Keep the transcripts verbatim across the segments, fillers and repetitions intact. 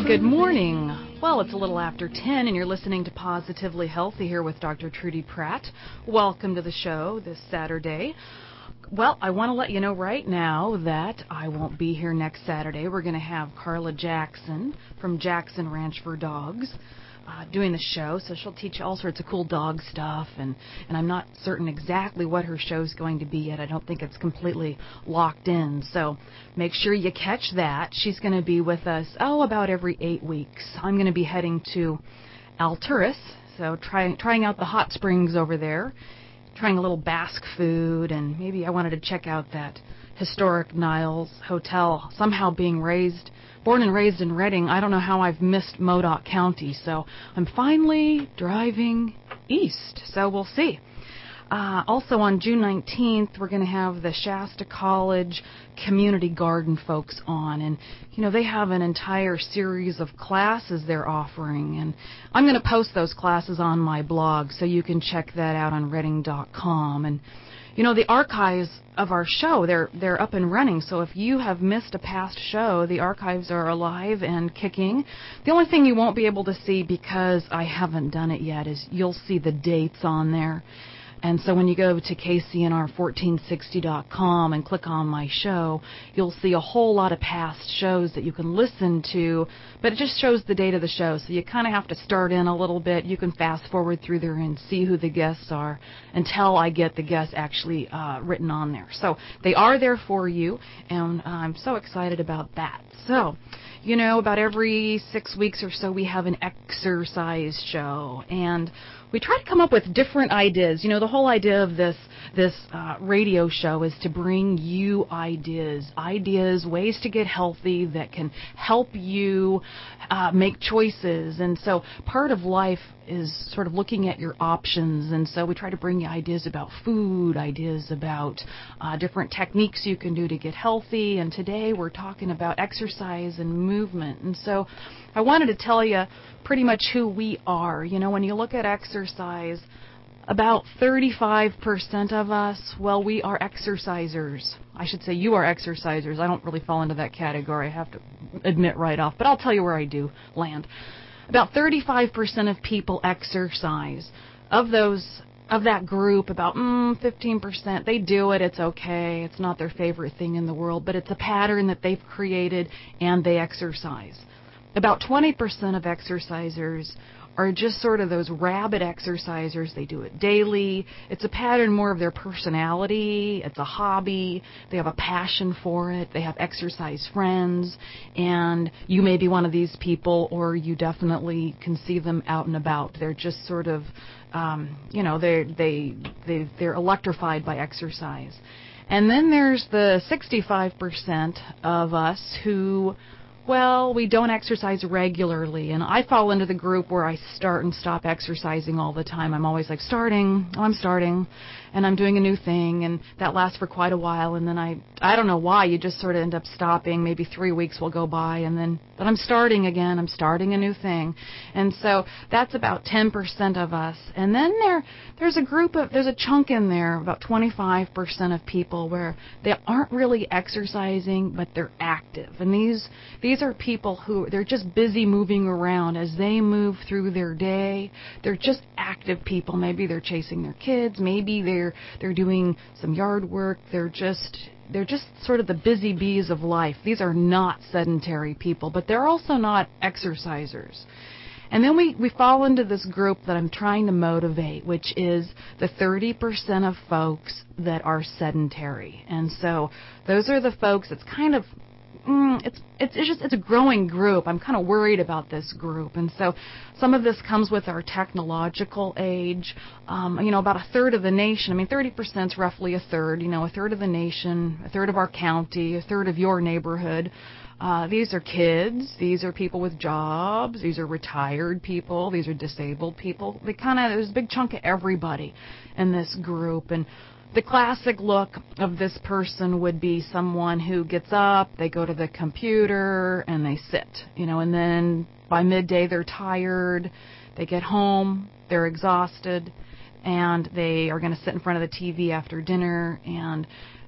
Good morning. Well, it's a little after ten, and you're listening to Positively Healthy here with Doctor Trudy Pratt. Welcome to the show this Saturday. Well, I want to let you know right now that I won't be here next Saturday. We're going to have Carla Jackson from Jackson Ranch for Dogs uh, doing the show, so she'll teach you all sorts of cool dog stuff, and, and I'm not certain exactly what her show's going to be yet. I don't think it's completely locked in, so make sure you catch that. She's going to be with us, oh, about every eight weeks. I'm going to be heading to Alturas, so try, trying out the hot springs over there, trying a little Basque food, and maybe I wanted to check out that historic Niles Hotel, somehow being raised, born and raised in Redding. I don't know how I've missed Modoc County, so I'm finally driving east, so we'll see. Uh, also on June nineteenth, we're going to have the Shasta College Community Garden folks on, and you know, they have an entire series of classes they're offering, and I'm going to post those classes on my blog, so you can check that out on reading dot com. And you know, the archives of our show, they're they're up and running, so if you have missed a past show, the archives are alive and kicking. The only thing you won't be able to see, because I haven't done it yet, is you'll see the dates on there. And so when you go to K C N R fourteen sixty dot com and click on my show, you'll see a whole lot of past shows that you can listen to, but it just shows the date of the show, so you kind of have to start in a little bit. You can fast forward through there and see who the guests are until I get the guests actually uh, written on there. So they are there for you, and uh, I'm so excited about that. So, you know, about every six weeks or so we have an exercise show, and we try to come up with different ideas. You know, the whole idea of this this uh, radio show is to bring you ideas, ideas, ways to get healthy that can help you uh, make choices. And so part of life is sort of looking at your options, and so we try to bring you ideas about food, ideas about uh, different techniques you can do to get healthy, and today we're talking about exercise and movement. And so I wanted to tell you pretty much who we are. You know, when you look at exercise, about thirty-five percent of us, well, we are exercisers. I should say you are exercisers. I don't really fall into that category, I have to admit right off, but I'll tell you where I do land. About thirty-five percent of people exercise. Of those, of that group, about mm, fifteen percent, they do it, it's okay, it's not their favorite thing in the world, but it's a pattern that they've created and they exercise. About twenty percent of exercisers are just sort of those rabid exercisers. They do it daily. It's a pattern more of their personality. It's a hobby. They have a passion for it. They have exercise friends. And you may be one of these people, or you definitely can see them out and about. They're just sort of, um, you know, they they they they're electrified by exercise. And then there's the sixty-five percent of us who, well, we don't exercise regularly, and I fall into the group where I start and stop exercising all the time. I'm always like, starting, oh, I'm starting, and I'm doing a new thing, and that lasts for quite a while, and then I, I don't know why, you just sort of end up stopping. Maybe three weeks will go by, and then, but I'm starting again, I'm starting a new thing. And so that's about ten percent of us. And then there, there's a group of, there's a chunk in there, about twenty-five percent of people where they aren't really exercising, but they're active. And these, these are people who, they're just busy moving around as they move through their day. They're just active people. Maybe they're chasing their kids, maybe they're they're doing some yard work. They're just they're just sort of the busy bees of life. These are not sedentary people, but they're also not exercisers. And then we, we fall into this group that I'm trying to motivate, which is the thirty percent of folks that are sedentary. And so those are the folks that's kind of Mm, it's it's it's just it's a growing group. I'm kind of worried about this group, and so some of this comes with our technological age. Um, you know, about a third of the nation. I mean, thirty percent is roughly a third. You know, a third of the nation, a third of our county, a third of your neighborhood. Uh, these are kids. These are people with jobs. These are retired people. These are disabled people. They kind of there's a big chunk of everybody in this group, and the classic look of this person would be someone who gets up, they go to the computer, and they sit, you know, and then by midday they're tired, they get home, they're exhausted, and they are going to sit in front of the T V after dinner, and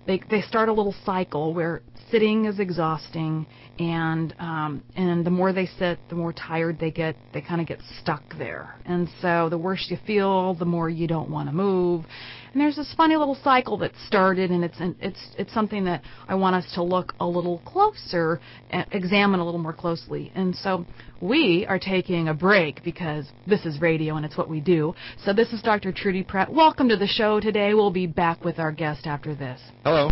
they they start a little cycle where sitting is exhausting, and um, and the more they sit, the more tired they get. They kind of get stuck there, and so the worse you feel, the more you don't want to move. And there's this funny little cycle that started, and it's it's it's something that I want us to look a little closer, examine a little more closely. And so we are taking a break because this is radio and it's what we do. So this is Doctor Trudy Pratt. Welcome to the show today. We'll be back with our guest after this. Hello.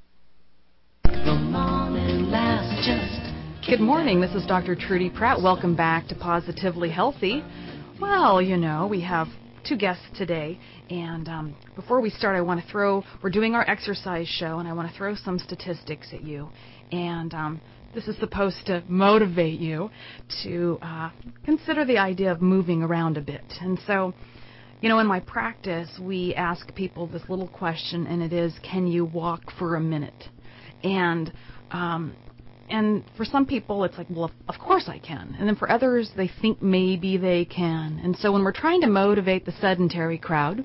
Good morning. This is Doctor Trudy Pratt. Welcome back to Positively Healthy. Well, you know, we have two guests today, and um, before we start, I want to throw, we're doing our exercise show, and I want to throw some statistics at you, and um, this is supposed to motivate you to uh, consider the idea of moving around a bit. And so, you know, in my practice, we ask people this little question, and it is, can you walk for a minute? And um, And for some people, it's like, well, of course I can. And then for others, they think maybe they can. And so when we're trying to motivate the sedentary crowd,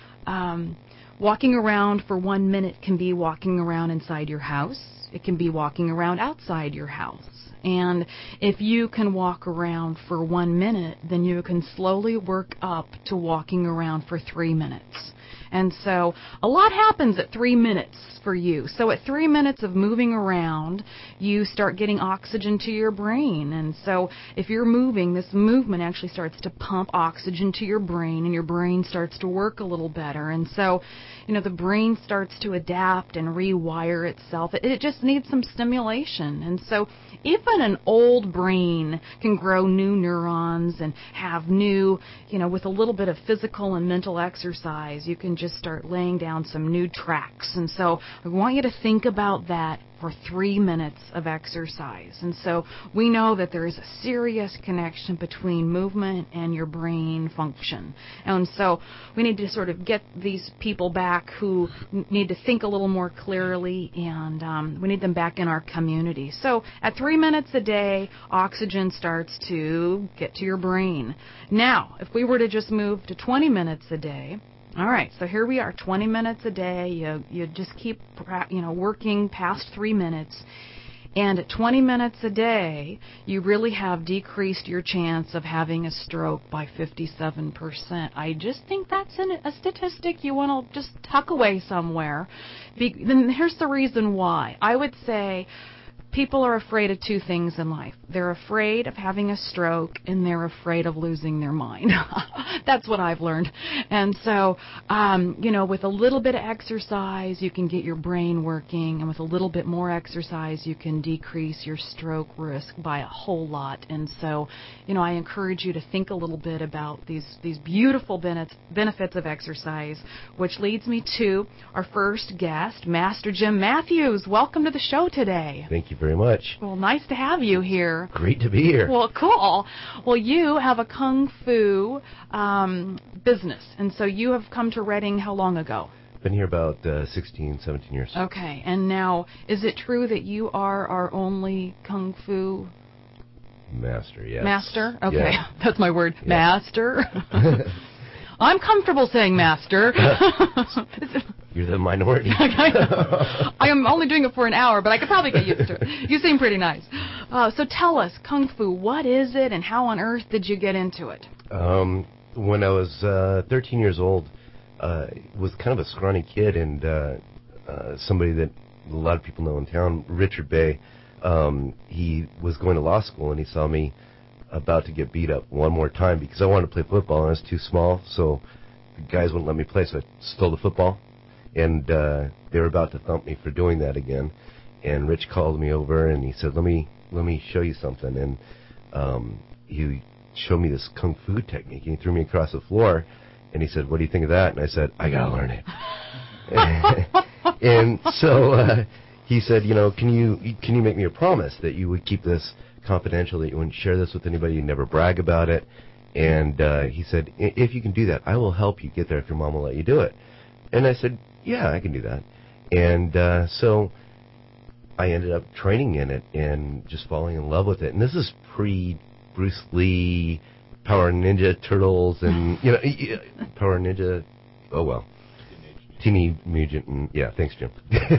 um, walking around for one minute can be walking around inside your house. It can be walking around outside your house. And if you can walk around for one minute, then you can slowly work up to walking around for three minutes. And so a lot happens at three minutes for you. So at three minutes of moving around, you start getting oxygen to your brain. And so if you're moving, this movement actually starts to pump oxygen to your brain, and your brain starts to work a little better. And so, you know, the brain starts to adapt and rewire itself. It, it just needs some stimulation. And so even an old brain can grow new neurons and have new, you know, with a little bit of physical and mental exercise, you can just start laying down some new tracks. And so I want you to think about that for three minutes of exercise. And so we know that there is a serious connection between movement and your brain function. And so we need to sort of get these people back who need to think a little more clearly, and um, we need them back in our community. So at three minutes a day, oxygen starts to get to your brain. Now, if we were to just move to twenty minutes a day, all right, so here we are, twenty minutes a day. You you just keep, you know, working past three minutes. And at twenty minutes a day, you really have decreased your chance of having a stroke by fifty-seven percent. I just think that's an, a statistic you want to just tuck away somewhere. Be, then here's the reason why. I would say people are afraid of two things in life. They're afraid of having a stroke, and they're afraid of losing their mind. That's what I've learned. And so, um, you know, with a little bit of exercise, you can get your brain working, and with a little bit more exercise, you can decrease your stroke risk by a whole lot. And so, you know, I encourage you to think a little bit about these, these beautiful benefits, benefits of exercise, which leads me to our first guest, Master Jim Matthews. Welcome to the show today. Thank you very much. Well, nice to have you here. Great to be here. Well, cool. Well, you have a Kung Fu um, business, and so you have come to Redding how long ago? Been here about uh, sixteen, seventeen years. Okay, and now, is it true that you are our only Kung Fu master? Yes. Master? Okay, yeah. That's my word. Yeah. Master. I'm comfortable saying master. You're the minority. I am only doing it for an hour, but I could probably get used to it. You seem pretty nice. Uh, so tell us, Kung Fu, what is it, and how on earth did you get into it? Um, when I was uh, thirteen years old, uh, was kind of a scrawny kid, and uh, uh, somebody that a lot of people know in town, Richard Bay, um, he was going to law school, and he saw me about to get beat up one more time because I wanted to play football, and I was too small, so the guys wouldn't let me play, so I stole the football. And uh, they were about to thump me for doing that again. And Rich called me over, and he said, let me let me show you something. And um, he showed me this Kung Fu technique. And he threw me across the floor, and he said, what do you think of that? And I said, I got to learn it. And so uh, he said, you know, can you can you make me a promise that you would keep this confidential, that you wouldn't share this with anybody, you'd never brag about it? And uh, he said, if you can do that, I will help you get there if your mom will let you do it. And I said, yeah, I can do that. And uh, so I ended up training in it and just falling in love with it. And this is pre-Bruce Lee, Power Ninja Turtles, and, you know, Power Ninja, oh, well. Teenage Mutant, and yeah, thanks, Jim.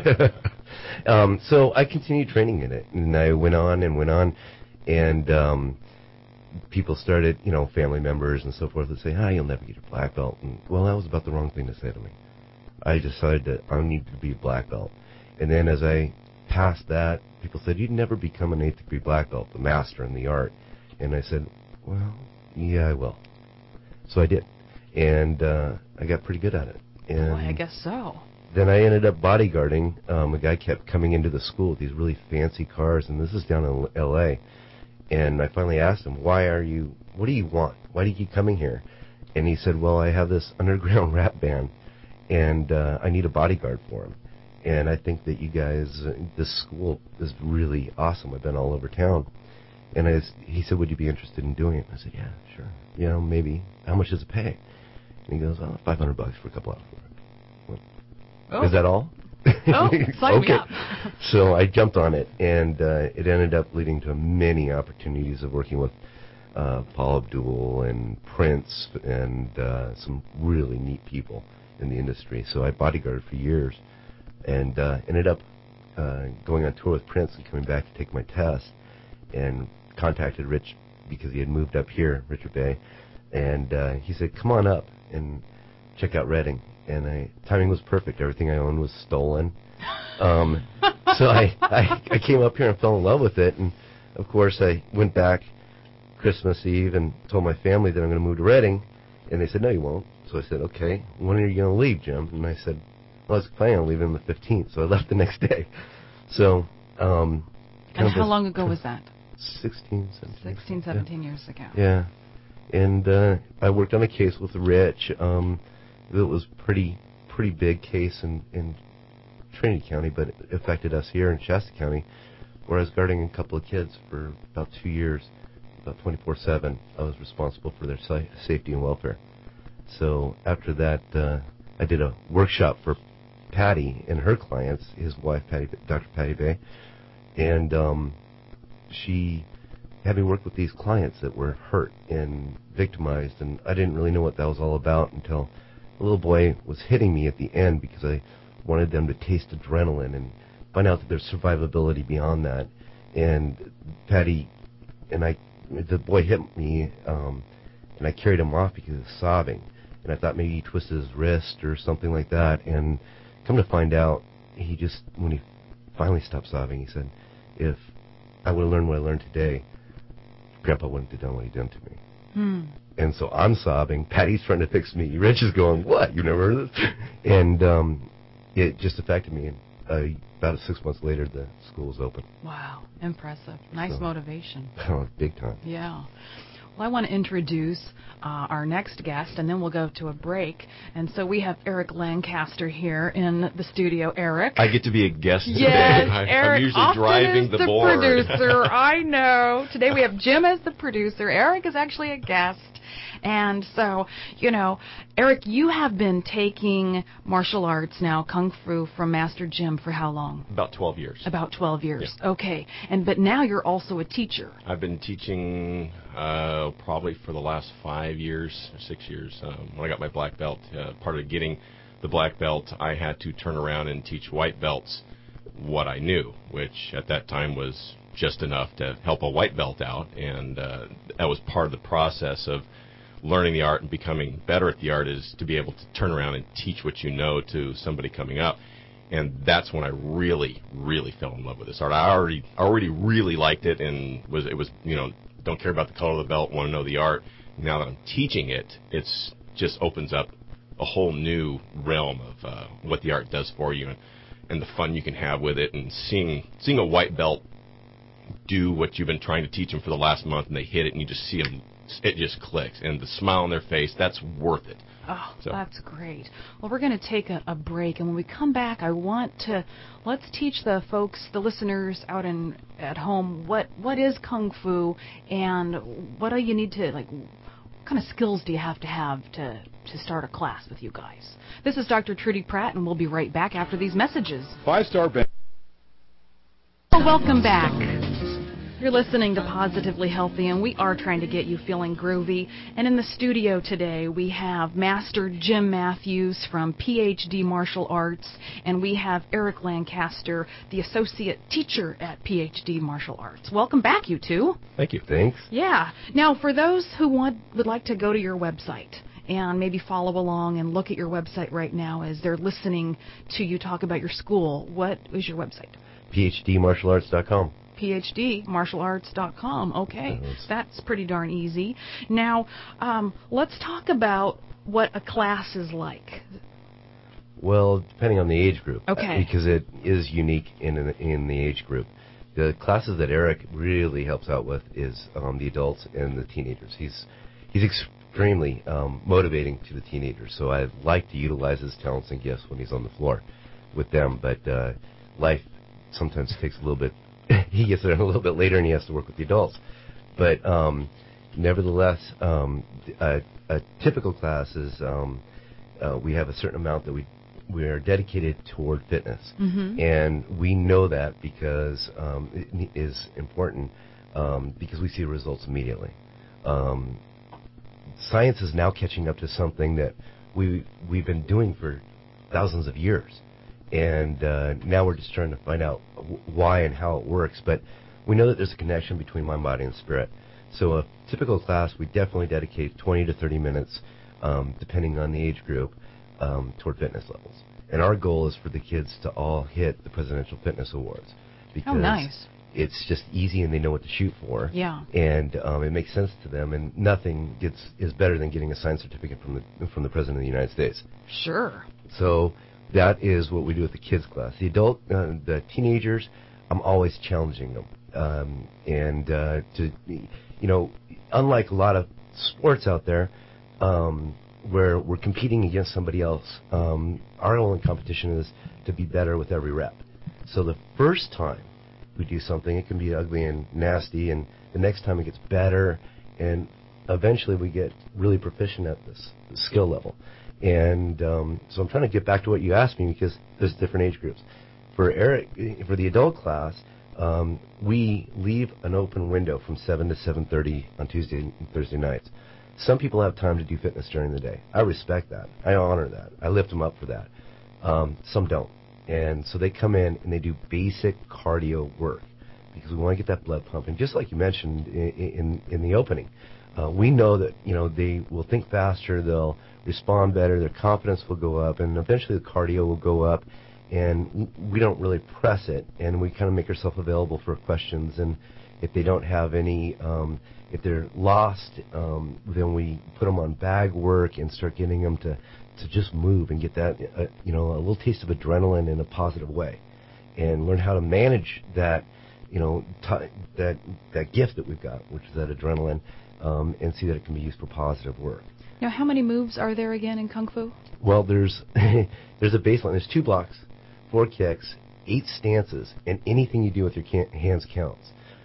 um, so I continued training in it, and I went on and went on, and um, people started, you know, family members and so forth, would say, "Ah, you'll never get a black belt." And well, that was about the wrong thing to say to me. I decided that I need to be a black belt, and then as I passed that, people said, "You'd never become an eighth degree black belt, the master in the art." And I said, "Well, yeah, I will." So I did, and uh, I got pretty good at it. And Boy, I guess so. Then I ended up bodyguarding. Um, a guy kept coming into the school with these really fancy cars, and this is down in L A. And I finally asked him, "Why are you? What do you want? Why do you keep coming here?" And he said, "Well, I have this underground rap band, and uh, I need a bodyguard for him. And I think that you guys, uh, this school is really awesome. I've been all over town." And I, he said, "Would you be interested in doing it?" I said, "Yeah, sure. You know, maybe. How much does it pay?" And he goes, "Oh, five hundred bucks for a couple hours." Well, oh. Is that all? Oh, sign okay. me up. So I jumped on it, and uh, it ended up leading to many opportunities of working with uh, Paul Abdul and Prince and uh, some really neat people in the industry. So I bodyguarded for years, and uh, ended up uh, going on tour with Prince and coming back to take my test, and contacted Rich because he had moved up here, Richard Bay, and uh, he said, "Come on up and check out Redding." And I, timing was perfect. Everything I owned was stolen. Um, so I, I I came up here and fell in love with it. And, of course, I went back Christmas Eve and told my family that I'm going to move to Redding. And they said, "No, you won't." So I said, "Okay, when are you going to leave, Jim?" And I said, "Well, I was planning on leaving on the fifteenth." So I left the next day. So, um... And how long ago was that? sixteen, seventeen. sixteen, seventeen yeah. years ago. Yeah. And uh, I worked on a case with Rich. Um, it was pretty pretty big case in, in Trinity County, but it affected us here in Shasta County, where I was guarding a couple of kids for about two years, about twenty-four seven. I was responsible for their si- safety and welfare. So after that, uh, I did a workshop for Patty and her clients, his wife, Patty, Doctor Patty Bay, and um, she had me work with these clients that were hurt and victimized, and I didn't really know what that was all about until a little boy was hitting me at the end because I wanted them to taste adrenaline and find out that there's survivability beyond that. And Patty and I, the boy hit me, um, and I carried him off because he was sobbing, and I thought maybe he twisted his wrist or something like that, and come to find out, he just, when he finally stopped sobbing, he said, "If I would have learned what I learned today, Grandpa wouldn't have done what he done to me." Hmm. And so I'm sobbing. Patty's trying to fix me. Rich is going, "What? You never heard of this?" And um, it just affected me. And uh, about six months later, the school was open. Wow. Impressive. Nice so, motivation. Oh, big time. Yeah. Well, I want to introduce uh, our next guest, and then we'll go to a break. And so we have Eric Lancaster here in the studio. Eric. I get to be a guest today. Yes, I, Eric I'm usually often driving is the, the board. producer. I know. Today we have Jim as the producer. Eric is actually a guest. And so, you know, Eric, you have been taking martial arts now, Kung Fu, from Master Jim for how long? About twelve years. About twelve years. Yeah. Okay. And but now you're also a teacher. I've been teaching uh, probably for the last five years, six years. Um, when I got my black belt, uh, part of getting the black belt, I had to turn around and teach white belts what I knew, which at that time was just enough to help a white belt out. And uh, that was part of the process of learning the art and becoming better at the art, is to be able to turn around and teach what you know to somebody coming up. And that's when I really, really fell in love with this art. I already already really liked it, and was it was, you know, don't care about the color of the belt, want to know the art. Now that I'm teaching it, it's just opens up a whole new realm of uh, what the art does for you, and, and the fun you can have with it, and seeing seeing a white belt do what you've been trying to teach them for the last month, and they hit it, and you just see them. It just clicks, and the smile on their face, that's worth it. Oh, so. That's great. Well, we're going to take a, a break, and when we come back, I want to, let's teach the folks, the listeners out in at home, what, what is Kung Fu, and what do you need to, like, what kind of skills do you have to have to, to start a class with you guys? This is Doctor Trudy Pratt, and we'll be right back after these messages. Five-star bet. Well, welcome back. You're listening to Positively Healthy, and we are trying to get you feeling groovy. And in the studio today, we have Master Jim Matthews from P H D Martial Arts, and we have Eric Lancaster, the Associate Teacher at P H D Martial Arts. Welcome back, you two. Thank you. Thanks. Yeah. Now, for those who want would like to go to your website and maybe follow along and look at your website right now as they're listening to you talk about your school, what is your website? P H D martial arts dot com. P H D martial arts dot com. Okay, that's pretty darn easy. Now, um, let's talk about what a class is like. Well, depending on the age group. Okay. Because it is unique in in the age group. The classes that Eric really helps out with is um, the adults and the teenagers. He's he's extremely um, motivating to the teenagers, so I like to utilize his talents and gifts when he's on the floor with them. But uh, life sometimes takes a little bit. He gets there a little bit later, and he has to work with the adults. But um, nevertheless, um, a, a typical class is um, uh, we have a certain amount that we we are dedicated toward fitness, mm-hmm. and we know that because um, it is important um, because we see results immediately. Um, science is now catching up to something that we we've been doing for thousands of years. And uh, now we're just trying to find out w- why and how it works. But we know that there's a connection between mind, body, and spirit. So a typical class, we definitely dedicate twenty to thirty minutes, um, depending on the age group, um, toward fitness levels. And our goal is for the kids to all hit the Presidential Fitness Awards. Because oh, nice. It's just easy and they know what to shoot for. Yeah. And um, it makes sense to them. And nothing gets is better than getting a signed certificate from the from the President of the United States. Sure. So that is what we do with the kids class. The adult, uh, the teenagers, I'm always challenging them. Um, and uh, to, you know, unlike a lot of sports out there, um, where we're competing against somebody else, um, our only competition is to be better with every rep. So the first time we do something, it can be ugly and nasty, and the next time it gets better, and eventually we get really proficient at this skill level. And um, so I'm trying to get back to what you asked me because there's different age groups. For Eric, for the adult class, um, we leave an open window from seven to seven thirty on Tuesday and Thursday nights. Some people have time to do fitness during the day. I respect that. I honor that. I lift them up for that. Um, some don't. And so they come in and they do basic cardio work because we want to get that blood pumping, just like you mentioned in, in, in the opening. Uh, we know that, you know, they will think faster, they'll respond better, their confidence will go up, and eventually the cardio will go up, and we don't really press it, and we kind of make ourselves available for questions, and if they don't have any, um, if they're lost, um, then we put them on bag work and start getting them to, to just move and get that, uh, you know, a little taste of adrenaline in a positive way, and learn how to manage that, you know, t- that that gift that we've got, which is that adrenaline, um, and see that it can be used for positive work. Now, how many moves are there again in Kung Fu? Well, there's there's a baseline. There's two blocks, four kicks, eight stances, and anything you do with your can- hands counts.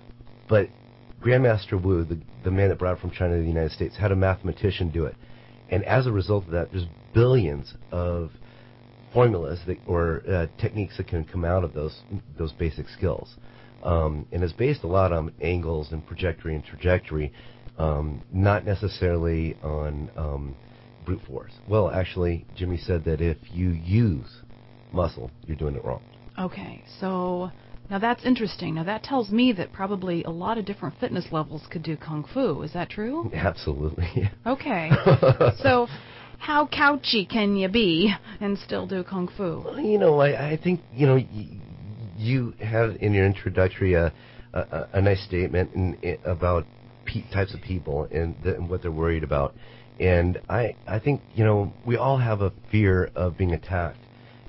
But Grandmaster Wu, the, the man that brought it from China to the United States, had a mathematician do it. And as a result of that, there's billions of formulas that, or uh, techniques that can come out of those those basic skills. Um, and it's based a lot on angles and trajectory and trajectory, um, not necessarily on um, brute force. Well, actually, Jimmy said that if you use muscle, you're doing it wrong. Okay, so now that's interesting. Now that tells me that probably a lot of different fitness levels could do Kung Fu. Is that true? Absolutely. Okay. So how couchy can you be and still do Kung Fu? Well, you know, I, I think, you know, y- you have in your introductory a, a, a nice statement in, in, about pe- types of people and, the, and what they're worried about. And I, I think, you know, we all have a fear of being attacked.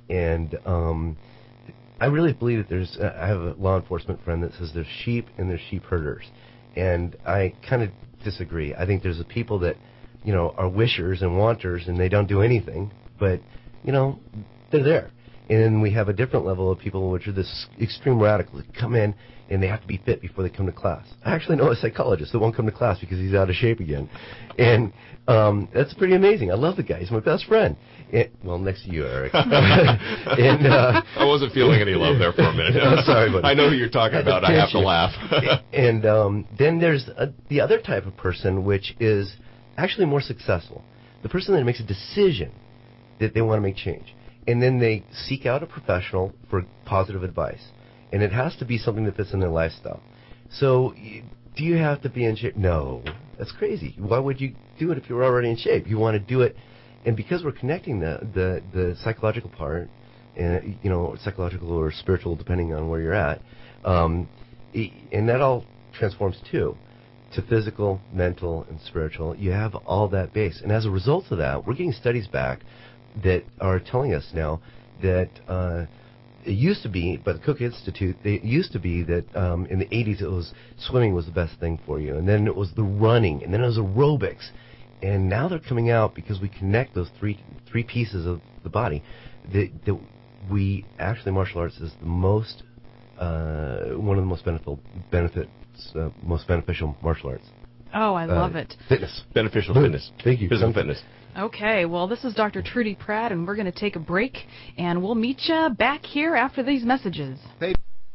And um, I really believe that there's, uh, I have a law enforcement friend that says there's sheep and there's sheep herders. And I kind of disagree. I think there's the people that, you know, are wishers and wanters and they don't do anything. But, you know, they're there. And then we have a different level of people which are this extreme radicals that come in and they have to be fit before they come to class. I actually know a psychologist that won't come to class because he's out of shape again. And um, that's pretty amazing. I love the guy. He's my best friend. And, well, next to you, Eric. and uh, I wasn't feeling any love there for a minute. I'm sorry, buddy. I know who you're talking about. I have to laugh. and um, then there's a, the other type of person which is actually more successful. The person that makes a decision that they want to make change. And then they seek out a professional for positive advice. And it has to be something that fits in their lifestyle. So, do you have to be in shape? No. That's crazy. Why would you do it if you're already in shape? You want to do it. And because we're connecting the, the, the psychological part, and you know, psychological or spiritual, depending on where you're at, um, and that all transforms too, to physical, mental, and spiritual. You have all that base. And as a result of that, we're getting studies back that are telling us now that uh, it used to be, by the Cook Institute, it used to be that um, in the eighties it was swimming was the best thing for you, and then it was the running, and then it was aerobics, and now they're coming out because we connect those three three pieces of the body. That, that we actually martial arts is the most uh, one of the most beneficial benefits, uh, most beneficial martial arts. Oh, I love uh, it. Fitness, beneficial fitness. Thank you. Physical fitness. Okay, well, this is Doctor Trudy Pratt, and we're going to take a break, and we'll meet you back here after these messages. Hey.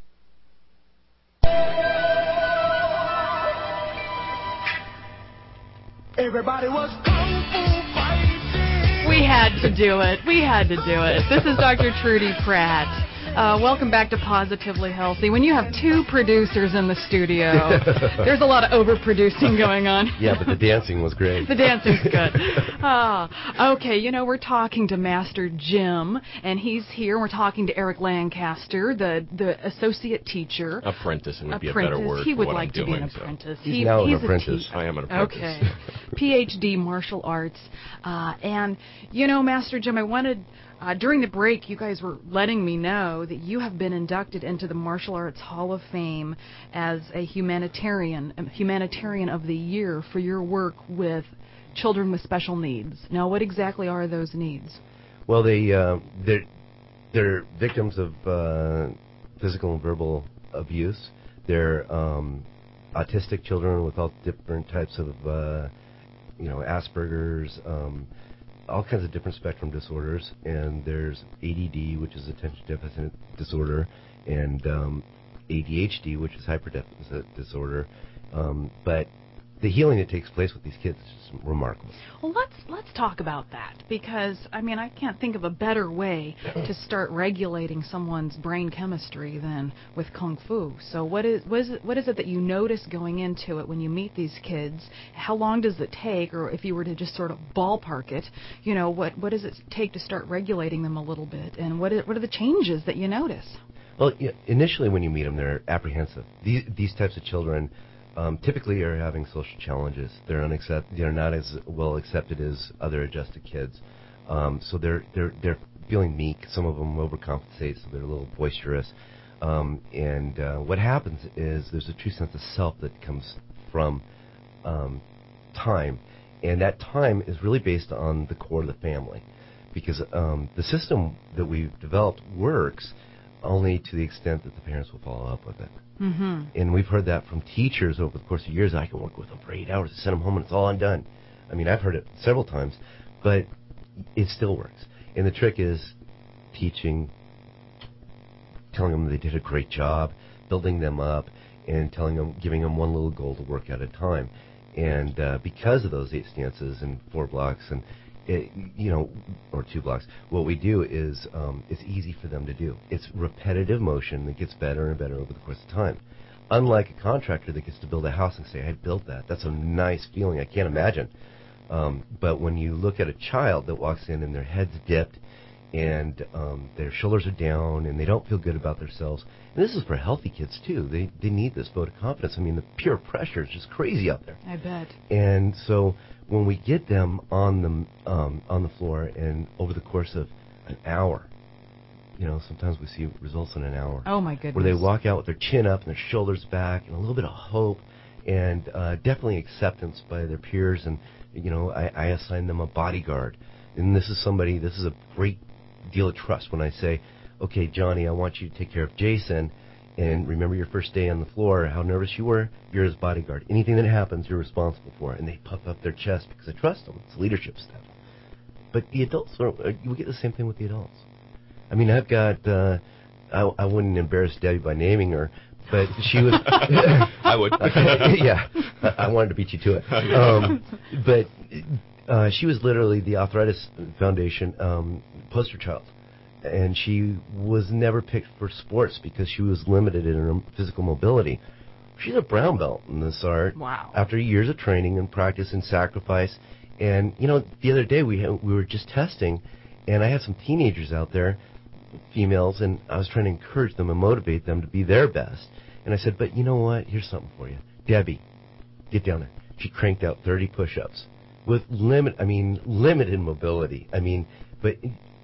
Everybody was kung fu fighting. We had to do it. We had to do it. This is Doctor Trudy Pratt. Uh, welcome back to Positively Healthy. When you have two producers in the studio, there's a lot of overproducing going on. Yeah, but the dancing was great. The dancing's good. Ah, okay, you know, we're talking to Master Jim, and he's here. We're talking to Eric Lancaster, the, the associate teacher. Apprentice would be apprentice. a better word He for would what like I'm to doing, be an so. apprentice. He's he, now an he's apprentice. A I am an apprentice. Okay. P H D martial arts. Uh, and, you know, Master Jim, I wanted... Uh, during the break, you guys were letting me know that you have been inducted into the Martial Arts Hall of Fame as a humanitarian, a humanitarian of the year for your work with children with special needs. Now, what exactly are those needs? Well, they uh, they're they're victims of uh, physical and verbal abuse. They're um, autistic children with all different types of uh, you know Asperger's. Um, all kinds of different spectrum disorders, and there's A D D, which is attention deficit disorder, and um, A D H D, which is hyperdeficit disorder. Um, but the healing that takes place with these kids is just remarkable. Well, let's let's talk about that, because I mean I can't think of a better way to start regulating someone's brain chemistry than with Kung Fu. So what is what is it, what is it that you notice going into it when you meet these kids? How long does it take, or if you were to just sort of ballpark it, you know, what what does it take to start regulating them a little bit, and what is, what are the changes that you notice? Well, yeah, initially when you meet them, they're apprehensive. These these types of children. Um, typically are having social challenges. They're unaccept- They're not as well accepted as other adjusted kids. Um, so they're they're they're feeling meek. Some of them overcompensate, so they're a little boisterous. Um, and uh, what happens is there's a true sense of self that comes from um, time, and that time is really based on the core of the family, because um, the system that we've developed works only to the extent that the parents will follow up with it. Mm-hmm. And we've heard that from teachers over the course of years. I can work with them for eight hours and send them home, and it's all undone. I mean, I've heard it several times, but it still works. And the trick is teaching, telling them they did a great job, building them up, and telling them, giving them one little goal to work at a time. And uh, because of those eight stances and four blocks and It, you know, or two blocks. What we do is um, it's easy for them to do. It's repetitive motion that gets better and better over the course of time. Unlike a contractor that gets to build a house and say, I built that. That's a nice feeling. I can't imagine. Um, but when you look at a child that walks in and their head's dipped and um, their shoulders are down and they don't feel good about themselves, and this is for healthy kids too. They they need this vote of confidence. I mean, the peer pressure is just crazy out there. I bet. And so when we get them on the um, on the floor, and over the course of an hour, you know, sometimes we see results in an hour. Oh my goodness! Where they walk out with their chin up and their shoulders back, and a little bit of hope, and uh, definitely acceptance by their peers. And you know, I, I assign them a bodyguard, and this is somebody. This is a great deal of trust when I say, okay, Johnny, I want you to take care of Jason. And remember your first day on the floor, how nervous you were? You're his bodyguard. Anything that happens, you're responsible for. And they puff up their chest because I trust them. It's leadership stuff. But the adults, are, we get the same thing with the adults. I mean, I've got, uh, I, I wouldn't embarrass Debbie by naming her, but she was... I would. yeah, I, I wanted to beat you to it. Um, but uh, she was literally the Arthritis Foundation um, poster child. And she was never picked for sports because she was limited in her physical mobility. She's a brown belt in this art. Wow. After years of training and practice and sacrifice. And, you know, the other day we had, we were just testing, and I had some teenagers out there, females, and I was trying to encourage them and motivate them to be their best. And I said, but you know what? Here's something for you. Debbie, get down there. She cranked out thirty push-ups with limit, I mean, limited mobility. I mean, but...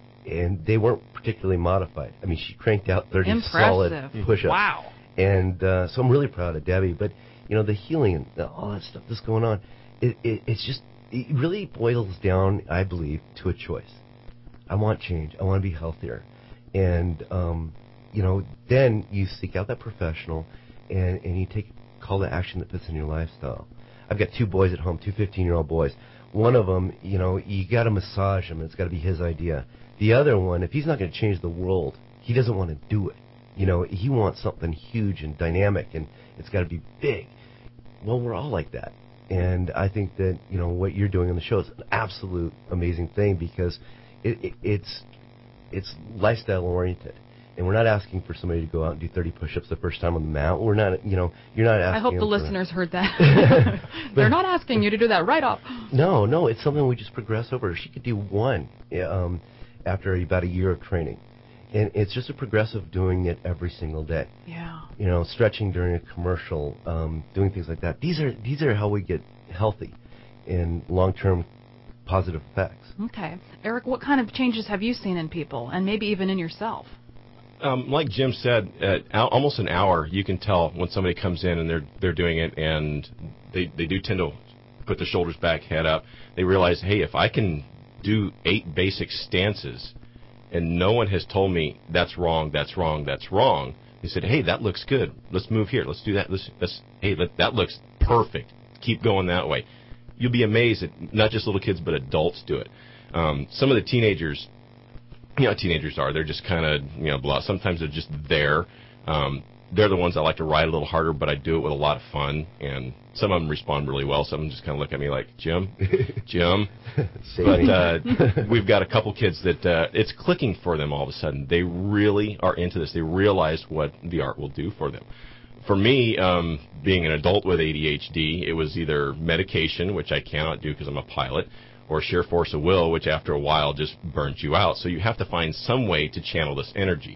And they weren't particularly modified. I mean, she cranked out thirty Impressive. solid push-ups. Wow. And uh, so I'm really proud of Debbie. But, you know, the healing and all that stuff that's going on, it, it, it's just, it really boils down, I believe, to a choice. I want change. I want to be healthier. And, um, you know, then you seek out that professional and, and you take call to action that fits in your lifestyle. I've got two boys at home, two fifteen-year-old boys. One of them, you know, you got to massage him. It's got to be his idea. The other one, if he's not going to change the world, he doesn't want to do it. You know, he wants something huge and dynamic, and it's got to be big. Well, we're all like that. And I think that, you know, what you're doing on the show is an absolute amazing thing because it, it, it's it's lifestyle-oriented. And we're not asking for somebody to go out and do thirty push-ups the first time on the mat. We're not, you know, you're not asking. I hope the for listeners that. heard that. They're not asking you to do that right off. No, no, it's something we just progress over. She could do one um, after about a year of training. And it's just a progressive doing it every single day. Yeah. You know, stretching during a commercial, um, doing things like that. These are these are how we get healthy and long-term positive effects. Okay. Eric, what kind of changes have you seen in people and maybe even in yourself? Um, like Jim said, at al- almost an hour, you can tell when somebody comes in and they're they're doing it, and they they do tend to put their shoulders back, head up. They realize, hey, if I can do eight basic stances, and no one has told me that's wrong, that's wrong, that's wrong. They said, hey, that looks good. Let's move here. Let's do that. Let's, let's hey, that, that looks perfect. Keep going that way. You'll be amazed that not just little kids, but adults do it. Um, some of the teenagers. You know how teenagers are. They're just kind of, you know, blah. Sometimes they're just there. Um, they're the ones that like to ride a little harder, but I do it with a lot of fun. And some of them respond really well. Some of them just kind of look at me like, Jim, Jim. But uh, we've got a couple kids that uh, it's clicking for them all of a sudden. They really are into this. They realize what the art will do for them. For me, um, being an adult with A D H D, it was either medication, which I cannot do because I'm a pilot, or sheer force of will, which after a while just burns you out. So you have to find some way to channel this energy.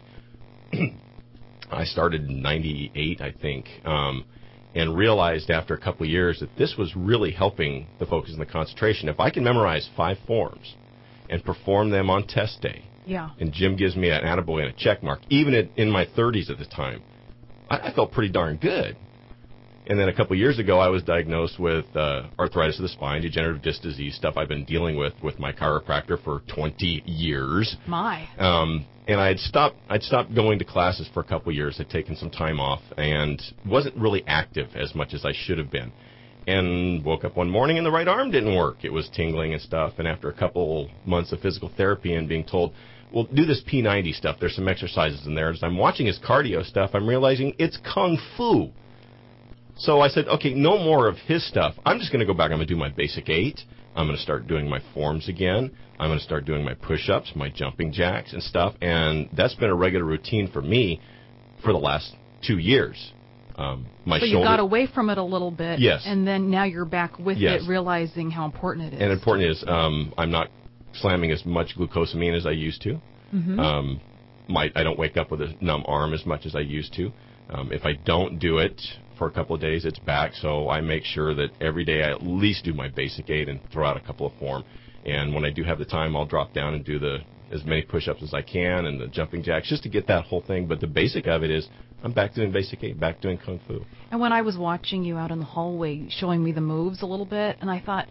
I started in ninety-eight, I think, um, and realized after a couple of years that this was really helping the focus and the concentration. If I can memorize five forms and perform them on test day, Yeah. and Jim gives me an attaboy and a check mark, even at, in my thirties at the time, I, I felt pretty darn good. And then a couple of years ago, I was diagnosed with uh, arthritis of the spine, degenerative disc disease, stuff I've been dealing with with my chiropractor for twenty years. My. Um, and I had stopped. I'd stopped going to classes for a couple of years. I'd taken some time off and wasn't really active as much as I should have been. And woke up one morning and the right arm didn't work. It was tingling and stuff. And after a couple months of physical therapy and being told, well, do this P ninety stuff. There's some exercises in there. As I'm watching his cardio stuff, I'm realizing it's kung fu. So I said, okay, no more of his stuff. I'm just going to go back. I'm going to do my basic eight. I'm going to start doing my forms again. I'm going to start doing my push-ups, my jumping jacks and stuff. And that's been a regular routine for me for the last two years. Um, my so you shoulder, got away from it a little bit. Yes. And then now you're back with Yes. it, realizing how important it is. And important is um, I'm not slamming as much glucosamine as I used to. Mm-hmm. Um, my, I don't wake up with a numb arm as much as I used to. Um, if I don't do it for a couple of days, it's back. So I make sure that every day I at least do my basic eight and throw out a couple of form. And when I do have the time, I'll drop down and do the as many push-ups as I can and the jumping jacks just to get that whole thing. But the basic of it is I'm back doing basic eight, back doing kung fu. And when I was watching you out in the hallway showing me the moves a little bit, and I thought,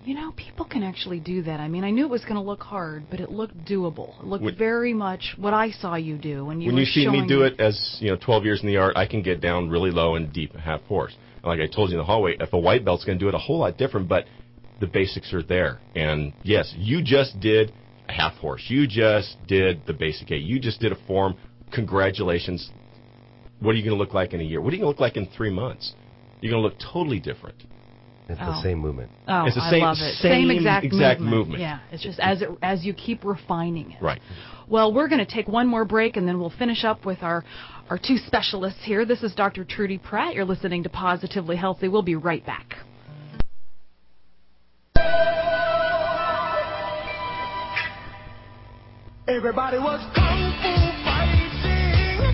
You know, people can actually do that. I mean, I knew it was going to look hard, but it looked doable. It looked When- very much what I saw you do when you when were you see showing me do it as, you know, twelve years in the art, I can get down really low and deep at half horse. Like I told you in the hallway, if a white belt's going to do it a whole lot different, but the basics are there. And yes, you just did a half horse. You just did the basic A. You just did a form. Congratulations. What are you going to look like in a year? What are you going to look like in three months? You're going to look totally different. It's Oh. the same movement. Oh, It's the I same- love it. same exact, exact movement. movement. Yeah, it's just as it, as you keep refining it. Right. Well, we're going to take one more break, and then we'll finish up with our, our two specialists here. This is Doctor Trudy Pratt. You're listening to Positively Healthy. We'll be right back. Everybody was kung fu fighting.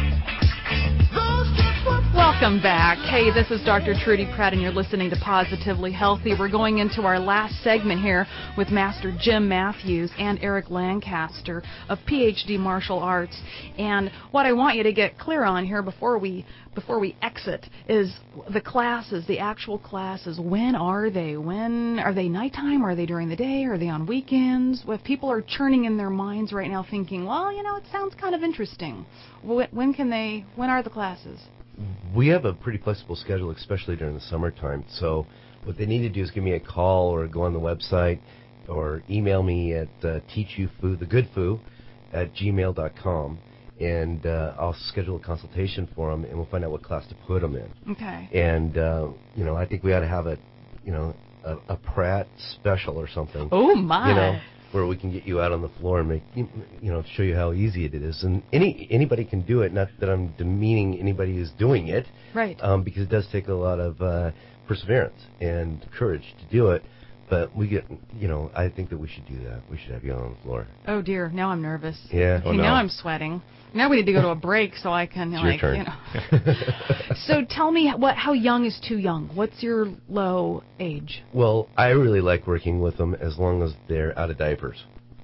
Those kids were Welcome back. Hey, this is Doctor Trudy Pratt, and you're listening to Positively Healthy. We're going into our last segment here with Master Jim Matthews and Eric Lancaster of P H D Martial Arts. And what I want you to get clear on here before we before we exit is the classes, the actual classes. When are they? When are they nighttime? Are they during the day? Are they on weekends? If people are churning in their minds right now, thinking, well, you know, it sounds kind of interesting. When, when can they? When are the classes? We have a pretty flexible schedule, especially during the summertime. So what they need to do is give me a call or go on the website or email me at uh, teachyoufu, the good foo, at gmail dot com, and uh, I'll schedule a consultation for them, and we'll find out what class to put them in. Okay. And uh, you know, I think we ought to have a, you know, a, a Pratt special or something. Oh my! You know, where we can get you out on the floor and make you you know show you how easy it is, and any anybody can do it. Not that I'm demeaning anybody who's doing it, Right. um, because it does take a lot of uh, perseverance and courage to do it. But we get, you know, I think that we should do that. We should have you on the floor. Oh dear, now I'm nervous. Yeah. Okay, Oh, no. now I'm sweating. Now we need to go to a break so I can It's like your turn. you know. So tell me what how young is too young? What's your low age? Well, I really like working with them as long as they're out of diapers.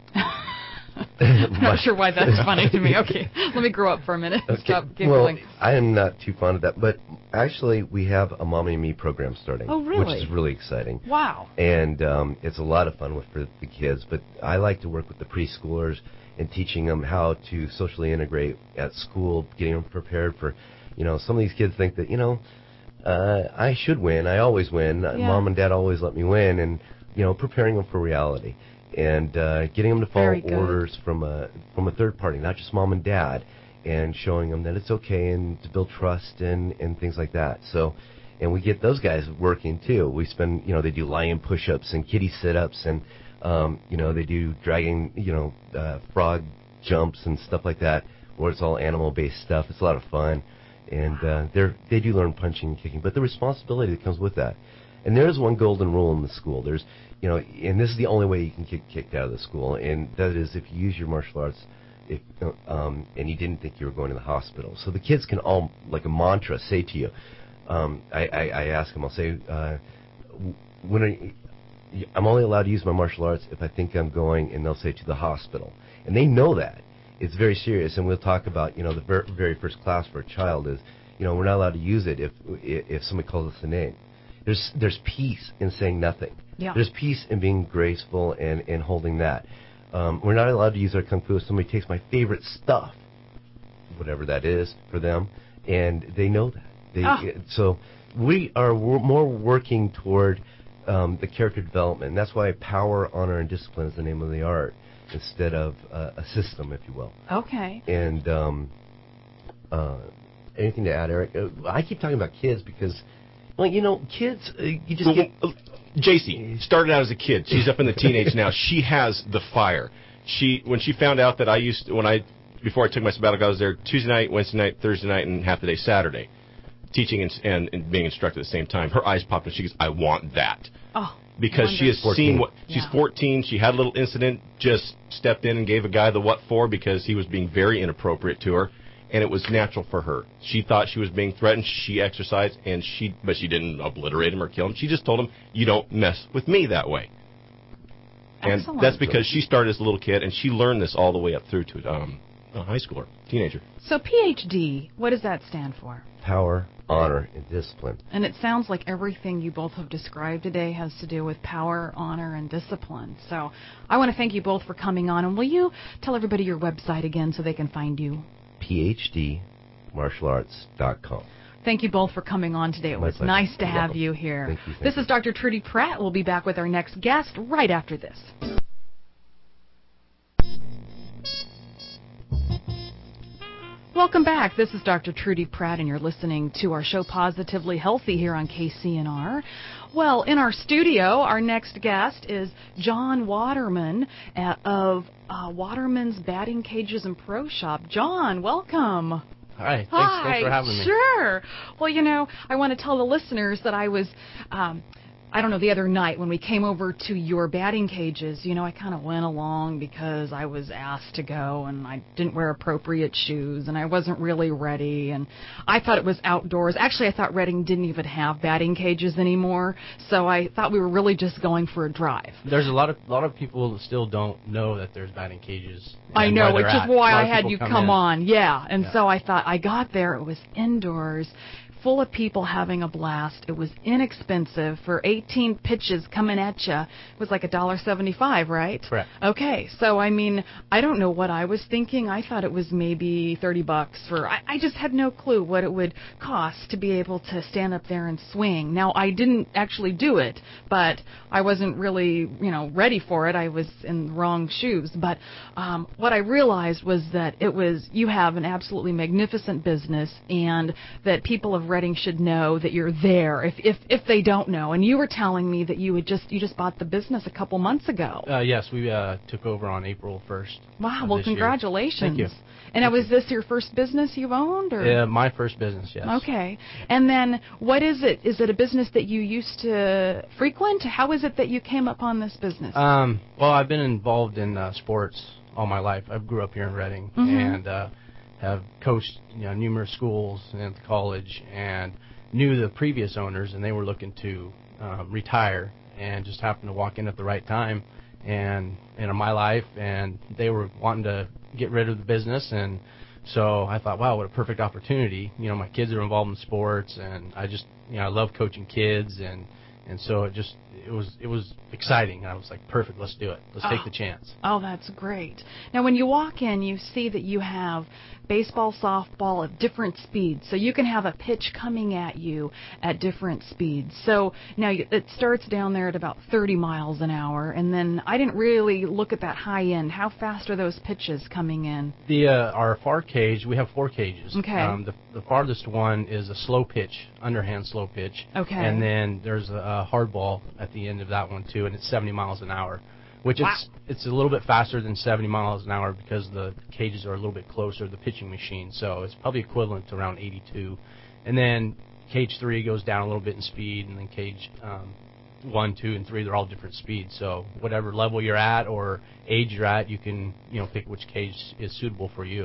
I'm not sure why that's funny to me. Okay, let me grow up for a minute. Stop well, giggling. I am not too fond of that, but actually we have a Mommy and Me program starting, Oh, really? which is really exciting. Wow. And um, it's a lot of fun with for the kids, but I like to work with the preschoolers and teaching them how to socially integrate at school, getting them prepared for, you know, some of these kids think that, you know, uh, I should win, I always win, Yeah. Mom and Dad always let me win, and, you know, preparing them for reality. And uh, getting them to follow Very good. orders from a from a third party, not just mom and dad, and showing them that it's okay and to build trust and, and things like that. So, and we get those guys working too. We spend, you know, they do lion push-ups and kitty sit-ups, and um, you know, they do dragging, you know, uh, frog jumps and stuff like that, where it's all animal-based stuff. It's a lot of fun, and uh, they're they do learn punching and kicking, but the responsibility that comes with that. And there is one golden rule in the school. There's, you know, and this is the only way you can get kicked out of the school, and that is if you use your martial arts, if um, and you didn't think you were going to the hospital. So the kids can all, like a mantra, say to you. Um, I, I, I ask them, I'll say, uh, when are you, I'm only allowed to use my martial arts if I think I'm going, and they'll say to the hospital, and they know that it's very serious. And we'll talk about, you know, the ver- very first class for a child is, you know, we're not allowed to use it if if somebody calls us a name. There's there's peace in saying nothing. Yeah. There's peace in being graceful and, and holding that. Um, we're not allowed to use our kung fu if somebody takes my favorite stuff, whatever that is for them, and they know that. They, Ah. So we are w- more working toward um, the character development. And that's why power, honor, and discipline is the name of the art instead of uh, a system, if you will. Okay. And um, uh, anything to add, Eric? Uh, I keep talking about kids because, well, you know, kids, uh, you just Well, get... well, J C started out as a kid. She's up in the teenage now. She has the fire. She when she found out that I used to, when I before I took my sabbatical, I was there Tuesday night, Wednesday night, Thursday night, and half the day Saturday, teaching and, and, and being instructed at the same time. Her eyes popped and she goes, "I want that." Oh. Because she has fourteen. seen what she's Yeah. fourteen. She had a little incident, just stepped in and gave a guy the what for because he was being very inappropriate to her, and it was natural for her. She thought she was being threatened. She exercised, and she but she didn't obliterate him or kill him. She just told him, "You don't mess with me that way." And Excellent. that's because she started as a little kid, and she learned this all the way up through to um, A high schooler, teenager. So P H D, what does that stand for? Power, honor, and discipline. And it sounds like everything you both have described today has to do with power, honor, and discipline. So I want to thank you both for coming on. And will you tell everybody your website again so they can find you? P H D martial arts dot com. Thank you both for coming on today. It My was pleasure. nice to You're have welcome. you here. Thank you, thank this you. is Doctor Trudy Pratt. We'll be back with our next guest right after this. Welcome back. This is Doctor Trudy Pratt, and you're listening to our show Positively Healthy here on K C N R. Well, in our studio, our next guest is John Waterman uh, of uh, Waterman's Batting Cages and Pro Shop. John, welcome. Hi, thanks, Hi, thanks for having me. Sure. Well, you know, I want to tell the listeners that I was, um, I don't know, the other night when we came over to your batting cages, you know, I kind of went along because I was asked to go and I didn't wear appropriate shoes and I wasn't really ready and I thought it was outdoors. Actually, I thought Reading didn't even have batting cages anymore, so I thought we were really just going for a drive. There's a lot of lot of people that still don't know that there's batting cages. I and know, where which they're is at. why A lot I of had people you come come in. on. Yeah, and Yeah. so I thought I got there. It was indoors, full of people having a blast. It was inexpensive for eighteen pitches coming at you. It was like a dollar seventy-five, right? Correct. Okay, so I mean, I don't know what I was thinking. I thought it was maybe thirty bucks for. I, I just had no clue what it would cost to be able to stand up there and swing. Now I didn't actually do it, but I wasn't really, you know, ready for it. I was in the wrong shoes. But um, what I realized was that it was you have an absolutely magnificent business, and that people of Reading should know that you're there if if if they don't know. And you were telling me that you had just you just bought the business a couple months ago. Uh, yes, we uh, took over on April first. Wow, of well, this year. congratulations. Thank you. And now, was this your first business you've owned? Or? Yeah, my first business, yes. Okay. And then what is it? Is it a business that you used to frequent? How is it that you came upon this business? Um, well, I've been involved in uh, sports all my life. I grew up here in Reading Mhm. and uh, have coached you know, numerous schools and college and knew the previous owners, and they were looking to um, retire and just happened to walk in at the right time and in my life, and they were wanting to get rid of the business, and so I thought, wow, what a perfect opportunity. You know, my kids are involved in sports, and I just, you know, I love coaching kids, and and so it just it was it was exciting. I was like, perfect, let's do it. Let's take Oh. the chance. Oh, that's great. Now, when you walk in, you see that you have baseball, softball at different speeds. So you can have a pitch coming at you at different speeds. So now you- it starts down there at about thirty miles an hour. And then I didn't really look at that high end. How fast are those pitches coming in? The uh, our far cage, we have four cages. Okay. Um, the, the farthest one is a slow pitch, underhand slow pitch. Okay. And then there's a, a hard ball at the end of that one too, and it's seventy miles an hour, which Wow. it's it's a little bit faster than seventy miles an hour because the cages are a little bit closer to the pitching machine. So it's probably equivalent to around eighty-two. And then cage three goes down a little bit in speed, and then cage um, one, two, and three, they're all different speeds. So whatever level you're at or age you're at, you can you know pick which cage is suitable for you.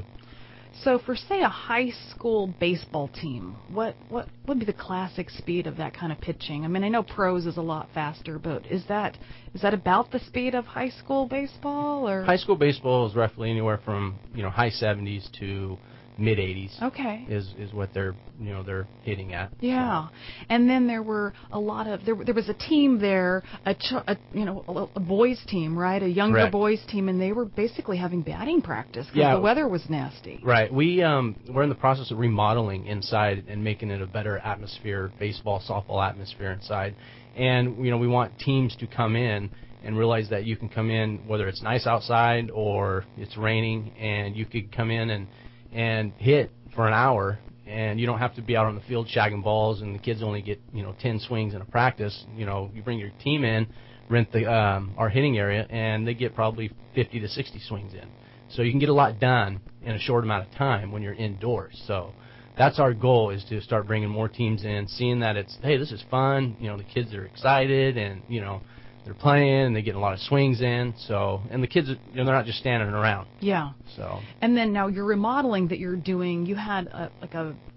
So for, say, a high school baseball team, what, what would be the classic speed of that kind of pitching? I mean, I know pros is a lot faster, but is that is that about the speed of high school baseball? Or High school baseball is roughly anywhere from you know high seventies to mid eighties. Okay. Is is what they're you know they're hitting at. Yeah, and then there were a lot of there. There was a team there, a, ch- a you know a, a boys team, right? A younger Correct. boys team, and they were basically having batting practice because Yeah. the weather was nasty. Right. We um we're in the process of remodeling inside and making it a better atmosphere, baseball, softball atmosphere inside. And you know we want teams to come in and realize that you can come in whether it's nice outside or it's raining, and you could come in and and hit for an hour, and you don't have to be out on the field shagging balls, and the kids only get you know ten swings in a practice. You know, you bring your team in, rent the um, our hitting area, and they get probably fifty to sixty swings in. So you can get a lot done in a short amount of time when you're indoors. So that's our goal, is to start bringing more teams in, seeing that it's, hey, this is fun. You know, the kids are excited, and you know they're playing, and they get a lot of swings in. So, and the kids, you know, they're not just standing around. Yeah. So. And then now your remodeling that you're doing, you had a, like a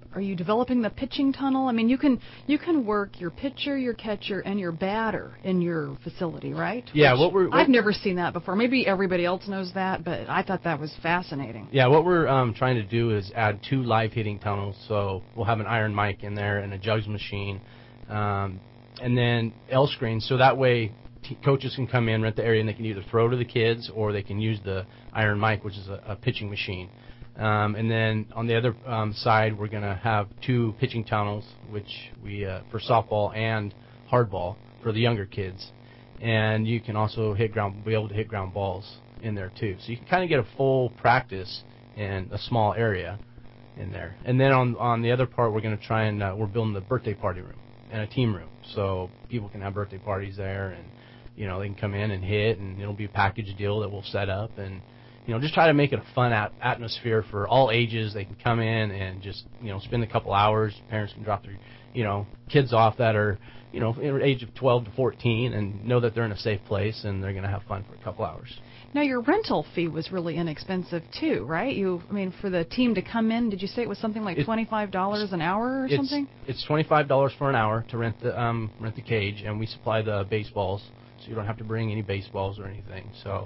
are you developing the pitching tunnel? I mean, you can you can work your pitcher, your catcher, and your batter in your facility, right? Yeah, Which what we're what, I've never seen that before. Maybe everybody else knows that, but I thought that was fascinating. Yeah, what we're um, trying to do is add two live hitting tunnels. So we'll have an iron mic in there and a jugs machine, um, and then L screens. So that way, t- coaches can come in, rent the area, and they can either throw to the kids or they can use the iron mic, which is a, a pitching machine. Um, and then on the other um, side, we're going to have two pitching tunnels, which we uh, for softball and hardball for the younger kids. And you can also hit ground, be able to hit ground balls in there too. So you can kind of get a full practice in a small area in there. And then on on the other part, we're going to try and uh, we're building the birthday party room and a team room, so people can have birthday parties there, and you know they can come in and hit, and it'll be a package deal that we'll set up and. You know, just try to make it a fun at- atmosphere for all ages. They can come in and just, you know, spend a couple hours. Parents can drop their, you know, kids off that are, you know, in the age of twelve to fourteen and know that they're in a safe place and they're going to have fun for a couple hours. Now, your rental fee was really inexpensive, too, right? You, I mean, for the team to come in, did you say it was something like It- twenty-five dollars an hour or it's, something? It's twenty-five dollars for an hour to rent the um, rent the cage, and we supply the baseballs, so you don't have to bring any baseballs or anything. So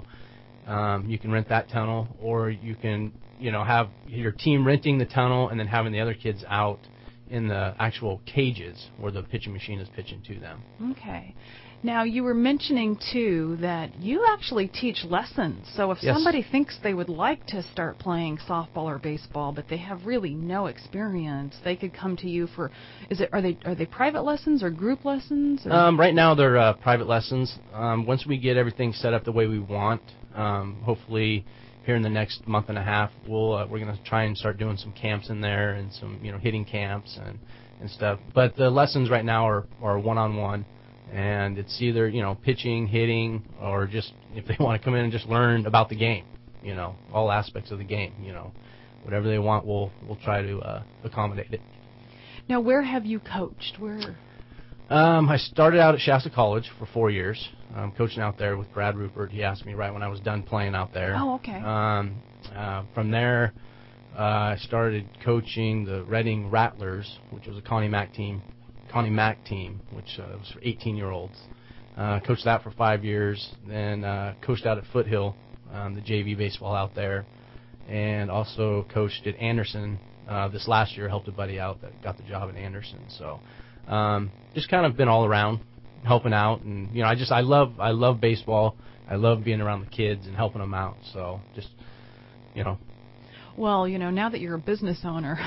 um, you can rent that tunnel, or you can, you know, have your team renting the tunnel and then having the other kids out in the actual cages where the pitching machine is pitching to them. Okay. Now, you were mentioning, too, that you actually teach lessons. So if Yes. somebody thinks they would like to start playing softball or baseball, but they have really no experience, they could come to you for, is it, are they are they private lessons or group lessons? Or? Um, right now they're uh, private lessons. Um, once we get everything set up the way we want, um, hopefully here in the next month and a half, we'll uh, we're going to try and start doing some camps in there and some you know hitting camps and, and stuff. But the lessons right now are are one on one. And it's either, you know, pitching, hitting, or just if they want to come in and just learn about the game, you know, all aspects of the game, you know. Whatever they want, we'll we'll try to uh, accommodate it. Now, where have you coached? Where? Um, I started out at Shasta College for four years, um, coaching out there with Brad Rupert. He asked me right when I was done playing out there. Oh, okay. Um, uh, from there, uh, I started coaching the Reading Rattlers, which was a Connie Mack team. Connie Mack team, which uh, was for eighteen-year-olds. Uh, coached that for five years. Then uh, coached out at Foothill, um, the J V baseball out there, and also coached at Anderson. Uh, this last year, helped a buddy out that got the job at Anderson. So, um, just kind of been all around, helping out, and you know, I just I love I love baseball. I love being around the kids and helping them out. So, just you know. Well, you know, now that you're a business owner,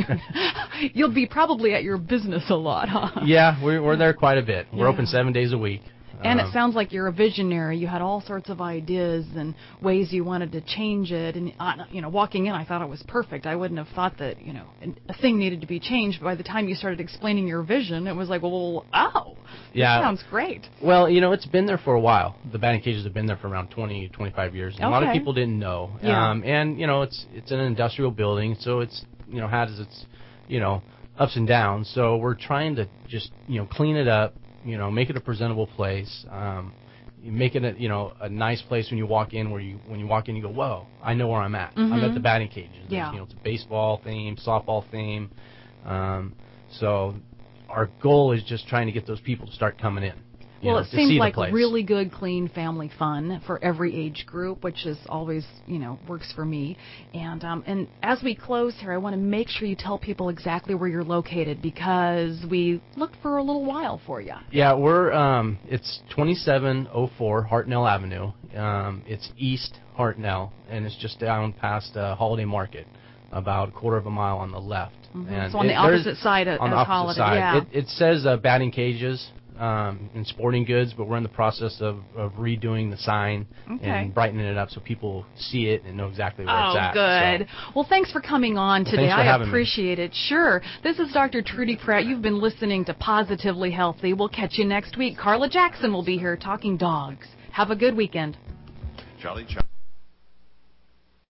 you'll be probably at your business a lot, huh? Yeah, we're we're there quite a bit. We're Yeah. open seven days a week. And um, it sounds like you're a visionary. You had all sorts of ideas and ways you wanted to change it. And, uh, you know, walking in, I thought it was perfect. I wouldn't have thought that, you know, a thing needed to be changed. But by the time you started explaining your vision, it was like, well, oh, Yeah. that sounds great. Well, you know, it's been there for a while. The batting cages have been there for around twenty, twenty-five years. And A lot of Okay. people didn't know. Yeah. Um, and, you know, it's it's an industrial building, so it's, you know, has its, you know, ups and downs. So we're trying to just, you know, clean it up, you know, make it a presentable place. Um, you make it a, you know, a nice place when you walk in where you, when you walk in, you go, whoa, I know where I'm at. I'm Mhm. at the batting cages. There's, Yeah. You know, it's a baseball theme, softball theme. Um, so our goal is just trying to get those people to start coming in. You Well, know, it to see seems the like place. really good, clean family fun for every age group, which is always, you know, works for me. And um, and as we close here, I want to make sure you tell people exactly where you're located because we looked for a little while for you. Yeah, we're um, it's twenty-seven oh four Hartnell Avenue. Um, it's East Hartnell, and it's just down past uh, Holiday Market, about a quarter of a mile on the left. Mhm. And So on the it- there's- opposite side of on the as opposite Holiday, side. yeah. It, it says uh, batting cages um, and sporting goods, but we're in the process of, of redoing the sign Okay. and brightening it up so people see it and know exactly where Oh, it's at. good. So, Well, thanks for coming on Well, today. thanks for I having me. appreciate it. Sure. This is Doctor Trudy Pratt. You've been listening to Positively Healthy. We'll catch you next week. Carla Jackson will be here talking dogs. Have a good weekend. Charlie Charlie.